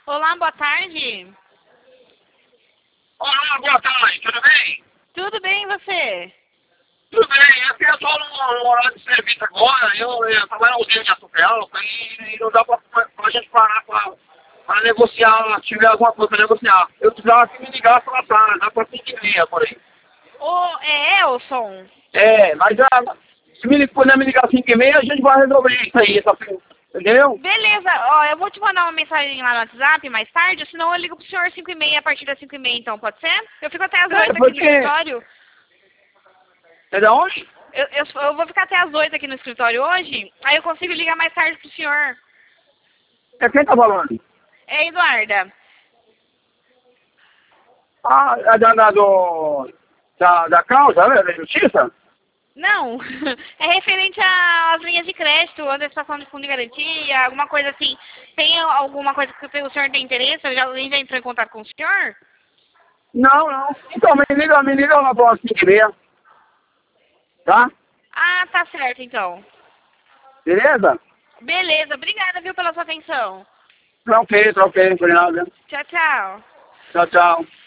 Olá, boa tarde. Olá, boa tarde, tudo bem? Tudo bem, e você? Tudo bem, é que eu estou no horário de serviço agora, eu trabalho no dia de Açucreal, e não dá pra gente parar pra negociar, se tiver alguma coisa pra negociar. Eu precisava que me ligasse pra sala, dá pra 5h30 por aí. Ô, é Elson? Mas se puder me ligar às 5h30, a gente vai resolver isso aí, entendeu? Beleza, ó, eu vou te mandar uma mensagem lá no WhatsApp mais tarde, senão eu ligo pro senhor 5h30, a partir das 5h30, então, pode ser? Eu fico até às 8 aqui no Porque... escritório. É de onde? Eu vou ficar até às 8 aqui no escritório hoje, aí eu consigo ligar mais tarde pro senhor. É quem tá falando? É, Eduarda. Ah, é da causa, né? Da justiça? Não, é referente às linhas de crédito, antecipação de fundo de garantia, alguma coisa assim. Tem alguma coisa que o senhor tem interesse? Alguém já entrou em contato com o senhor? Não, não. Então, me liga lá para 5h30, tá? Ah, tá certo, então. Beleza? Beleza, obrigada, viu, pela sua atenção. Tá ok, por nada. Tchau, tchau. Tchau, tchau.